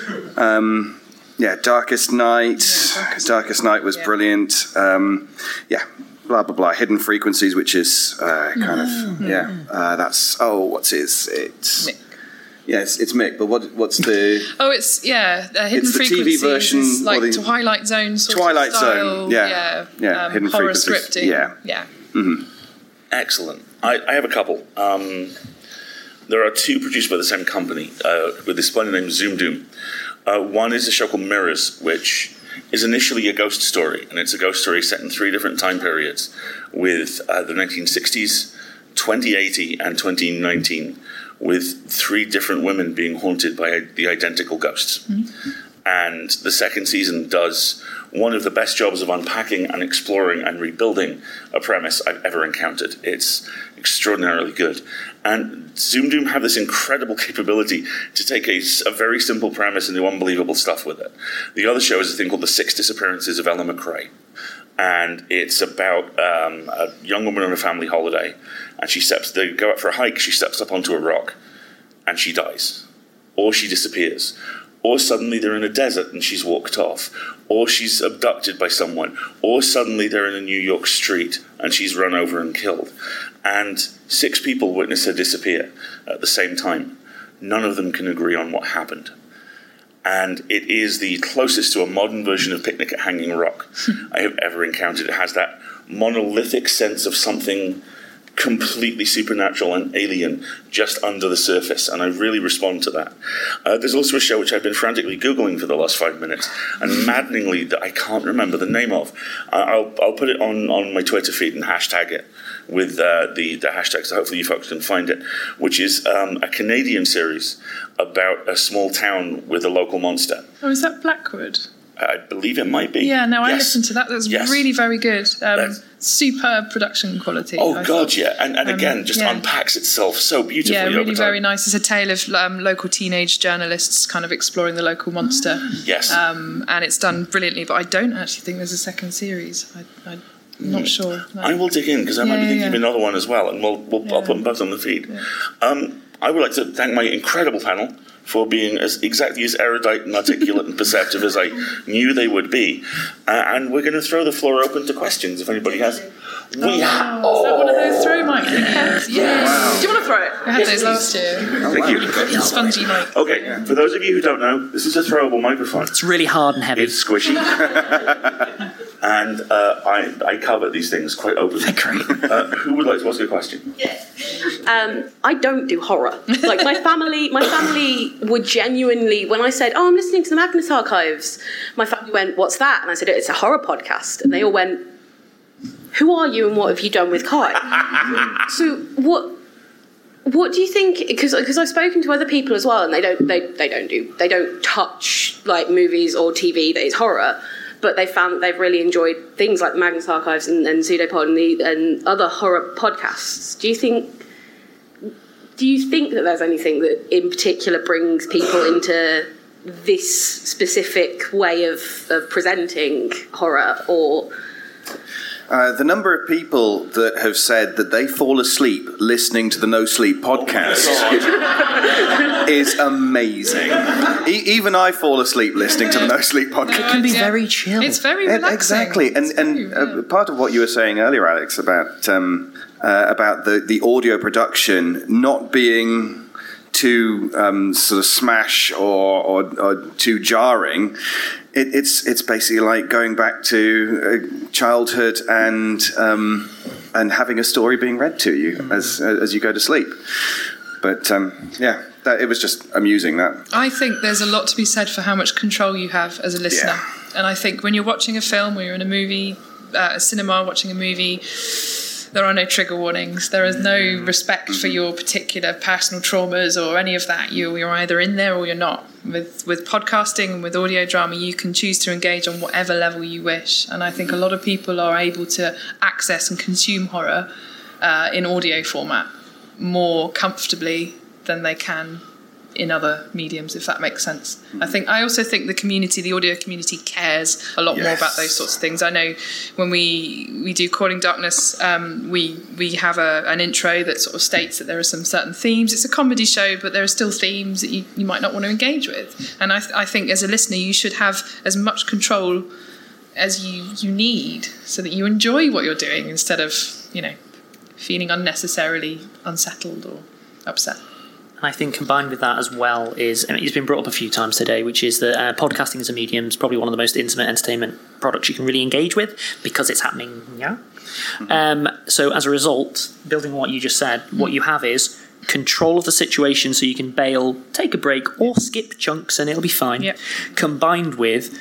Darkest Night. Darkest Night was brilliant. Blah blah blah. Hidden Frequencies, which is that's what's his? It's Mick. Yes, it's Mick. But what's the? Hidden it's the Frequencies TV version, is like the Twilight Zone sort Twilight of style. Zone. Yeah. Hidden horror Frequencies. scripting. Yeah. Mm-hmm. Excellent. I have a couple. There are 2 produced by the same company with the splendid name Zoom Doom. One is a show called Mirrors, which is initially a ghost story, and it's a ghost story set in 3 different time periods with the 1960s, 2080, and 2019, with 3 different women being haunted by the identical ghosts. Mm-hmm. And the second season does one of the best jobs of unpacking and exploring and rebuilding a premise I've ever encountered. It's extraordinarily good. And Zoom Doom have this incredible capability to take a very simple premise and do unbelievable stuff with it. The other show is a thing called The 6 Disappearances of Ella McRae. And it's about a young woman on a family holiday. And they go out for a hike, she steps up onto a rock, and she dies. Or she disappears. Or suddenly they're in a desert and she's walked off. Or she's abducted by someone. Or suddenly they're in a New York street and she's run over and killed. And 6 people witness her disappear at the same time. None of them can agree on what happened. And it is the closest to a modern version of Picnic at Hanging Rock I have ever encountered. It has that monolithic sense of something completely supernatural and alien just under the surface, and I really respond to that. There's also a show which I've been frantically Googling for the last 5 minutes, and maddeningly that I can't remember the name of. I'll put it on my Twitter feed and hashtag it with the hashtag, so hopefully you folks can find it, which is a Canadian series about a small town with a local monster. Oh, is that Blackwood? I believe it might be. Yeah, no, I Yes. listened to that. That was Yes. really very good. Superb production quality. Oh, I God, thought. yeah. And again, just yeah. unpacks itself so beautifully. Yeah, over really time. very nice. It's a tale of local teenage journalists kind of exploring the local monster. Yes. And it's done brilliantly, but I don't actually think there's a second series. I'm not sure. No. I will dig in, because I might be thinking of yeah. another one as well, and I'll put them both on the feed. Yeah. I would like to thank my incredible panel for being exactly as erudite and articulate and perceptive as I knew they would be. And we're going to throw the floor open to questions if anybody has. Is that one of those throw mic heads? Yes. Wow. Do you want to throw it? I had those last year. Thank you. Spongy mic. Okay, for those of you who don't know, this is a throwable microphone. It's really hard and heavy. It's squishy. And I cover these things quite openly. Who would like to ask a question? I don't do horror. Like my family would genuinely, when I said, "Oh, I'm listening to the Magnus Archives," my family went, "What's that?" And I said, "It's a horror podcast." And they all went, "Who are you and what have you done with Kai?" So what do you think? Because I've spoken to other people as well, and they don't touch like movies or TV that is horror. But they found that they've really enjoyed things like the Magnus Archives and Pseudopod and other horror podcasts. Do you think that there's anything that in particular brings people into this specific way of presenting horror, or? The number of people that have said that they fall asleep listening to the No Sleep podcast is amazing. Even I fall asleep listening to the No Sleep podcast. It can be very chill. It's very relaxing. Exactly, and part of what you were saying earlier, Alex, about the audio production not being too sort of smash or too jarring. It's basically like going back to childhood and having a story being read to you as you go to sleep. But it was just amusing. That I think there's a lot to be said for how much control you have as a listener. Yeah. And I think when you're watching a film, or you're in a movie, a cinema watching a movie, there are no trigger warnings. There is no respect for your particular personal traumas or any of that. You're either in there or you're not. With podcasting and with audio drama, you can choose to engage on whatever level you wish. And I think a lot of people are able to access and consume horror in audio format more comfortably than they can in other mediums, if that makes sense. I also think the audio community cares a lot more about those sorts of things. I know when we do Calling Darkness, we have an intro that sort of states that there are some certain themes. It's a comedy show, but there are still themes that you might not want to engage with. And I think as a listener, you should have as much control as you need so that you enjoy what you're doing instead of, feeling unnecessarily unsettled or upset. And I think combined with that as well is, it's been brought up a few times today, which is that podcasting as a medium is probably one of the most intimate entertainment products you can really engage with because it's happening now. So as a result, building on what you just said, what you have is control of the situation so you can bail, take a break, or skip chunks and it'll be fine. Yep. Combined with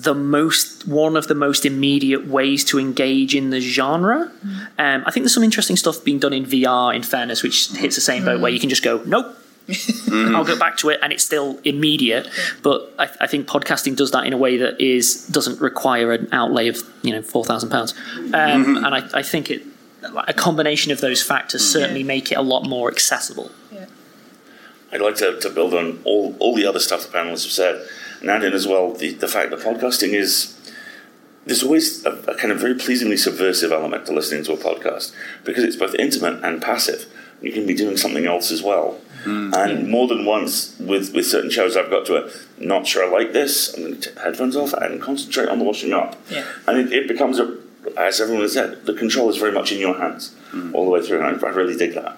one of the most immediate ways to engage in the genre. I think there's some interesting stuff being done in VR, in fairness, which hits the same boat where you can just go, nope. I'll go back to it and it's still immediate, but I think podcasting does that in a way that doesn't require an outlay of £4,000, and I think a combination of those factors certainly make it a lot more accessible. I'd like to build on all the other stuff the panelists have said, and add in as well the fact that podcasting there's always a kind of very pleasingly subversive element to listening to a podcast because it's both intimate and passive. You can be doing something else as well. And more than once with certain shows I've got to not sure I like this, I'm going to take the headphones off and concentrate on the washing up. And it becomes, as everyone has said, the control is very much in your hands all the way through, and I really dig that.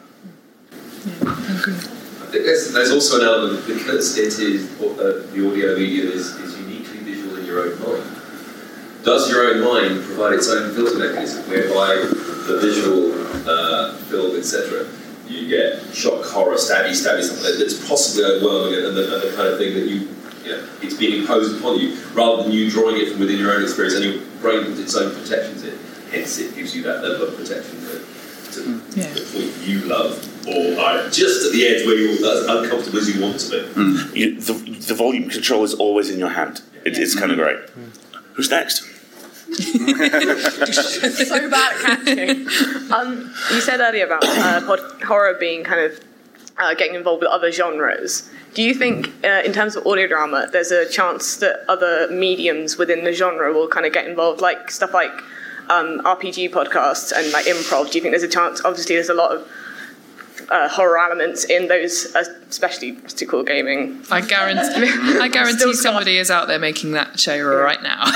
I agree. I think there's also an element, because it is the audio medium is uniquely visual in your own mind. does your own mind provide its own filter mechanism, whereby the visual film, etc., you get shock, horror, stabby, something that's possibly overwhelming, and the kind of thing that it's being imposed upon you, rather than you drawing it from within your own experience, and your brain puts its own protections in. Hence, it gives you that level of protection to the point you love, or are just at the edge where you're as uncomfortable as you want to be. The volume control is always in your hand. It's kind of great. Who's next? So bad at catching. You said earlier about horror being kind of getting involved with other genres. Do you think, in terms of audio drama, there's a chance that other mediums within the genre will kind of get involved, like stuff like RPG podcasts and like improv? Do you think there's a chance? Obviously, there's a lot of horror elements in those, especially particular gaming. I guarantee somebody is out there making that show right now.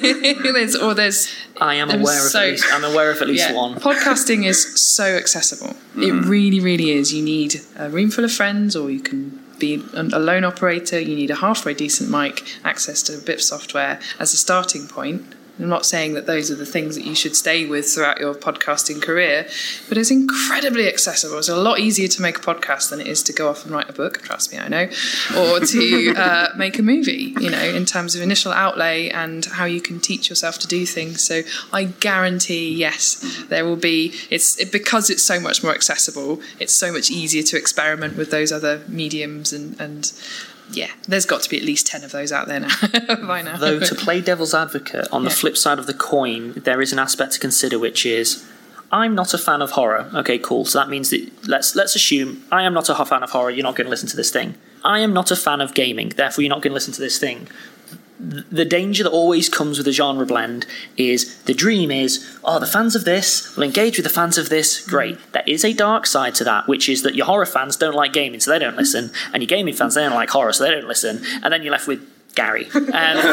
I'm aware of at least one. Podcasting is so accessible. It really, really is. You need a room full of friends, or you can be a lone operator. You need a halfway decent mic, access to a bit of software as a starting point. I'm not saying that those are the things that you should stay with throughout your podcasting career, but it's incredibly accessible. It's a lot easier to make a podcast than it is to go off and write a book, trust me, I know, or to make a movie, in terms of initial outlay and how you can teach yourself to do things. So I guarantee, yes, there will be, because it's so much more accessible, it's so much easier to experiment with those other mediums and yeah, there's got to be at least 10 of those out there now by now. Though, to play devil's advocate, on the flip side of the coin, there is an aspect to consider, which is, I'm not a fan of horror. Okay, cool. So that means that let's assume I am not a fan of horror. You're not going to listen to this thing. I am not a fan of gaming. Therefore, you're not going to listen to this thing. The danger that always comes with a genre blend is the dream is, the fans of this will engage with the fans of this. Great. There is a dark side to that, which is that your horror fans don't like gaming, so they don't listen, and your gaming fans, they don't like horror, so they don't listen, and then you're left with Gary. And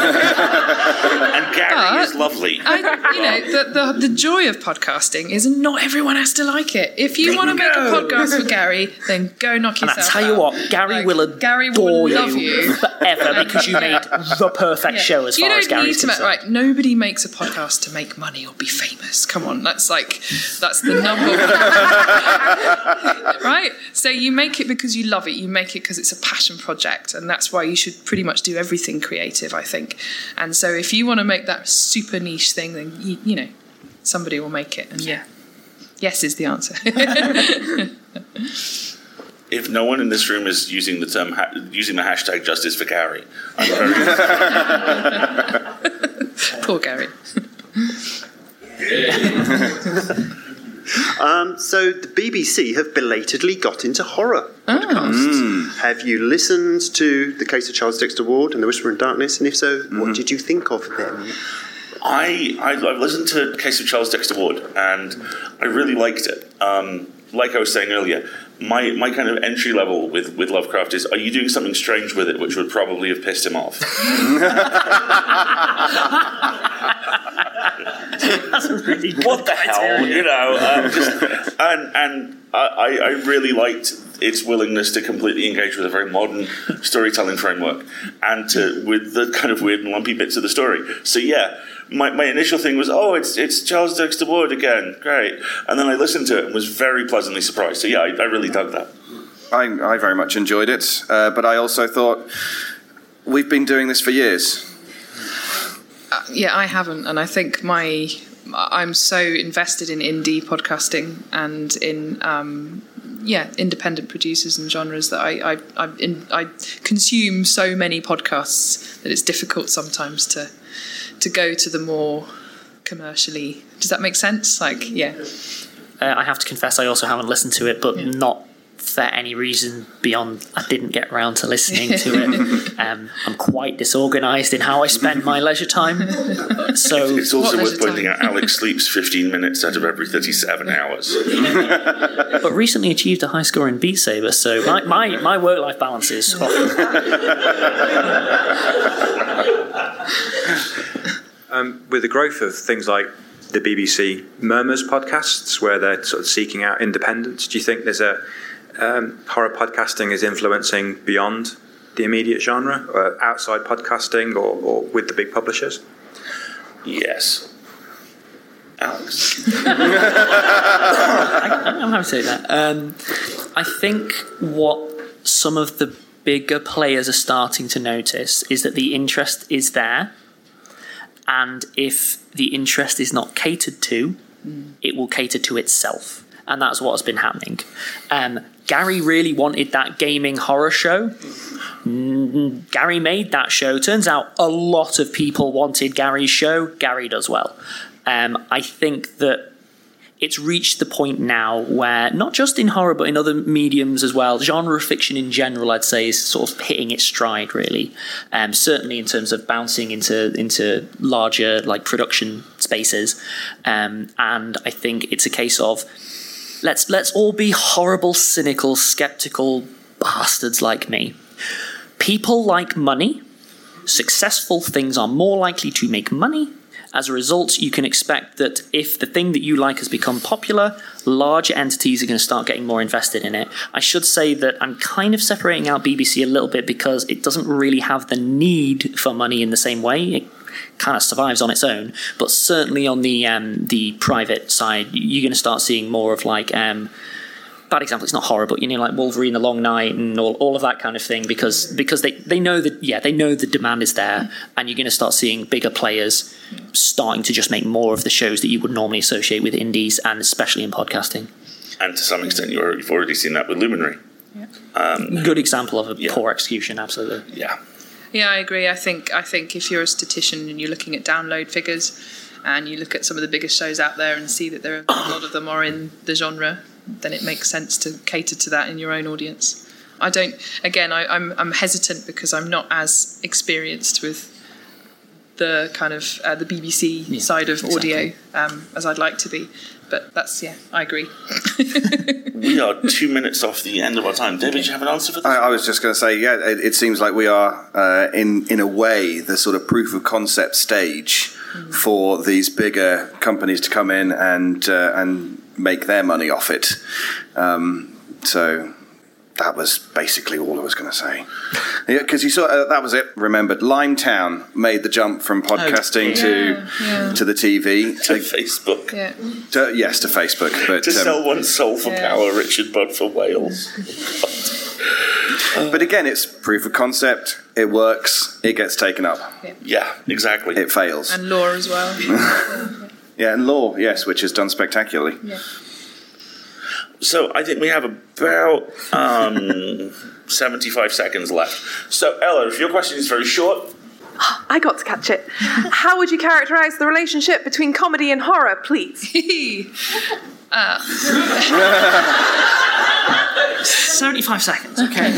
Gary is lovely. The joy of podcasting is not everyone has to like it. If you want to make a podcast for Gary, then go knock yourself out. And I tell you what, Gary will adore you forever because you made the perfect show as far as Gary's concerned. Nobody makes a podcast to make money or be famous. Come on, that's the number one. Right? So you make it because you love it. You make it because it's a passion project, and that's why you should pretty much do everything creative, I think. And so if you want to make that super niche thing, then somebody will make it. And yes is the answer. If no one in this room is using the term using the hashtag Justice for Gary, I'm very poor Gary. So the BBC have belatedly got into horror podcasts. Have you listened to The Case of Charles Dexter Ward and The Whisper in Darkness? And if so, what did you think of them? I've listened to Case of Charles Dexter Ward, and I really liked it. Like I was saying earlier, my kind of entry level with Lovecraft is, are you doing something strange with it, which would probably have pissed him off? That's really what the hell, and I really liked its willingness to completely engage with a very modern storytelling framework, and with the kind of weird and lumpy bits of the story. So yeah, my initial thing was, it's Charles Dexter Ward again, great, and then I listened to it and was very pleasantly surprised. So yeah, I really dug that. I very much enjoyed it, but I also thought, we've been doing this for years. I haven't, and I think I'm so invested in indie podcasting and in independent producers and genres that I consume so many podcasts that it's difficult sometimes to go to the more commercially. Does that make sense? I have to confess I also haven't listened to it, but not for any reason beyond I didn't get around to listening to it. I'm quite disorganised in how I spend my leisure time. So it's also worth pointing out Alex sleeps 15 minutes out of every 37 hours. But recently achieved a high score in Beat Saber, so my work-life balance is off. With the growth of things like the BBC Murmurs podcasts, where they're sort of seeking out independence, do you think there's horror podcasting is influencing beyond the immediate genre, or outside podcasting, or with the big publishers? Yes. Alex? I'm happy to say that. I think what some of the bigger players are starting to notice is that the interest is there, and if the interest is not catered to, it will cater to itself. And that's what has been happening. Gary really wanted that gaming horror show. Gary made that show. Turns out a lot of people wanted Gary's show. Gary does well. I think that it's reached the point now where, not just in horror but in other mediums as well, genre fiction in general, I'd say, is sort of hitting its stride, really. Certainly in terms of bouncing into larger like production spaces. And I think it's a case of let's all be horrible, cynical, skeptical bastards like me. People like money. Successful things are more likely to make money. As a result, you can expect that if the thing that you like has become popular, larger entities are going to start getting more invested in it. I should say that I'm kind of separating out BBC a little bit because it doesn't really have the need for money in the same way. It kind of survives on its own. But certainly on the private side, you're going to start seeing more of like... bad example, it's not horror, but like Wolverine the Long Night and all of that kind of thing, because they know that they know the demand is there, and you're going to start seeing bigger players starting to just make more of the shows that you would normally associate with indies, and especially in podcasting. And to some extent, you've already seen that with Luminary. Good example of a poor execution, absolutely. Yeah. Yeah, I agree. I think if you're a statistician and you're looking at download figures, and you look at some of the biggest shows out there and see that there are a lot of them are in the genre, then it makes sense to cater to that in your own audience. I'm hesitant because I'm not as experienced with the kind of the BBC side of audio as I'd like to be. But I agree. We are 2 minutes off the end of our time. David, do you have an answer for this? I was just going to say, it seems like we are, in a way, the sort of proof of concept stage for these bigger companies to come in and make their money off it. So that was basically all I was going to say. Yeah, because you saw that was it. Remembered, Limetown made the jump from podcasting to the TV to Facebook. Yeah. To Facebook, but to sell one's soul for power, Richard Budd for Wales. But again, it's proof of concept. It works. It gets taken up. Yeah, exactly. It fails. And Law as well. Yeah, and Law, yes, which has done spectacularly. Yeah. So I think we have about 75 seconds left. So Ella, if your question is very short... I got to catch it. How would you characterise the relationship between comedy and horror, please? 75 seconds, okay.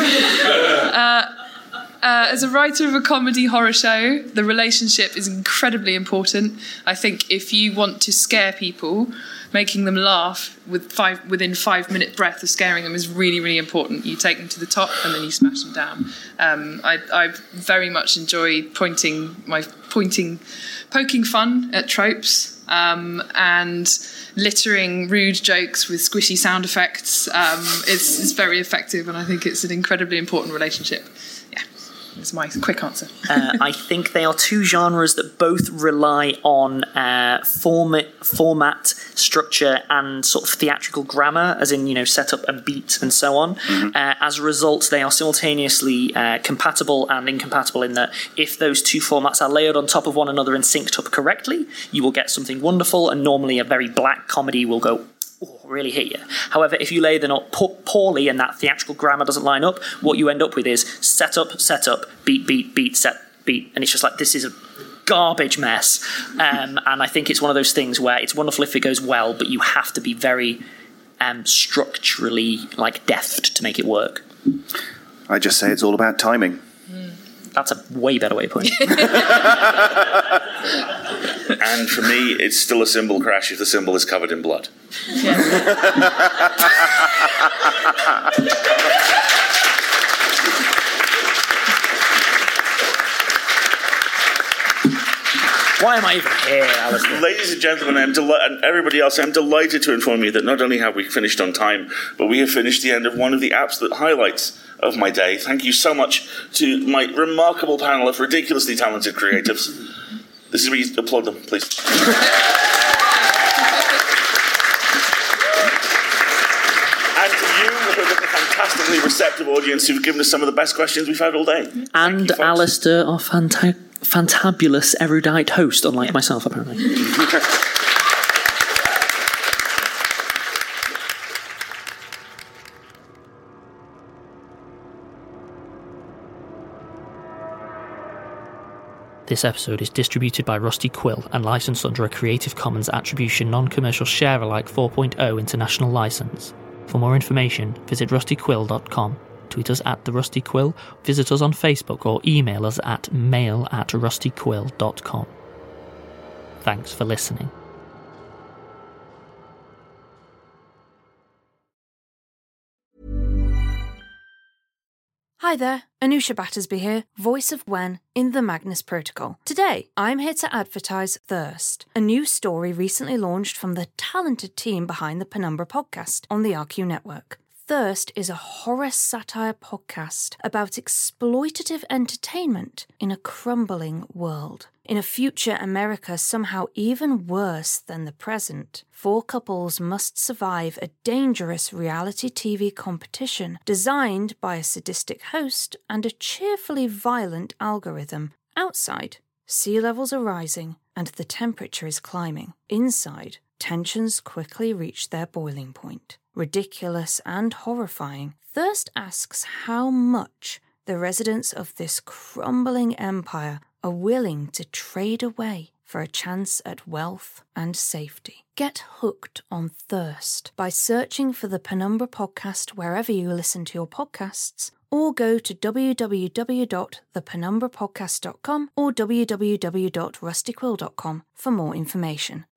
As a writer of a comedy horror show, the relationship is incredibly important. I think if you want to scare people, making them laugh within 5 minute breath of scaring them is really, really important. You take them to the top and then you smash them down. I very much enjoy poking fun at tropes and littering rude jokes with squishy sound effects. It's very effective, and I think it's an incredibly important relationship. That's my quick answer. I think they are two genres that both rely on format, structure, and sort of theatrical grammar, as in, setup and beat and so on. As a result, they are simultaneously compatible and incompatible in that if those two formats are layered on top of one another and synced up correctly, you will get something wonderful, and normally a very black comedy will go... really hit you. However, if you lay them up poorly and that theatrical grammar doesn't line up, what you end up with is set up, beat, set, beat, and it's just like, this is a garbage mess. And I think it's one of those things where it's wonderful if it goes well, but you have to be very structurally deft to make it work. I just say it's all about timing. That's a way better way of putting it. And for me, it's still a cymbal crash if the cymbal is covered in blood. Why am I even here, Alistair? Ladies and gentlemen, and everybody else, I'm delighted to inform you that not only have we finished on time, but we have finished the end of one of the absolute highlights of my day. Thank you so much to my remarkable panel of ridiculously talented creatives. This is where you applaud them, please. And to you, the fantastically receptive audience who've given us some of the best questions we've had all day. And Alistair, our fantabulous erudite host, unlike myself, apparently. This episode is distributed by Rusty Quill and licensed under a Creative Commons Attribution Non-Commercial Share-alike 4.0 international license. For more information, visit rustyquill.com, tweet us at @TheRustyQuill, visit us on Facebook or email us at mail@rustyquill.com. Thanks for listening. Hi there, Anusha Battersby here, voice of Wen in the Magnus Protocol. Today, I'm here to advertise Thirst, a new story recently launched from the talented team behind the Penumbra podcast on the RQ network. Thirst is a horror satire podcast about exploitative entertainment in a crumbling world. In a future America somehow even worse than the present, 4 couples must survive a dangerous reality TV competition designed by a sadistic host and a cheerfully violent algorithm. Outside, sea levels are rising and the temperature is climbing. Inside, tensions quickly reach their boiling point. Ridiculous and horrifying, Thirst asks how much the residents of this crumbling empire are willing to trade away for a chance at wealth and safety. Get hooked on Thirst by searching for the Penumbra podcast wherever you listen to your podcasts, or go to www.thepenumbrapodcast.com or www.rustyquill.com for more information.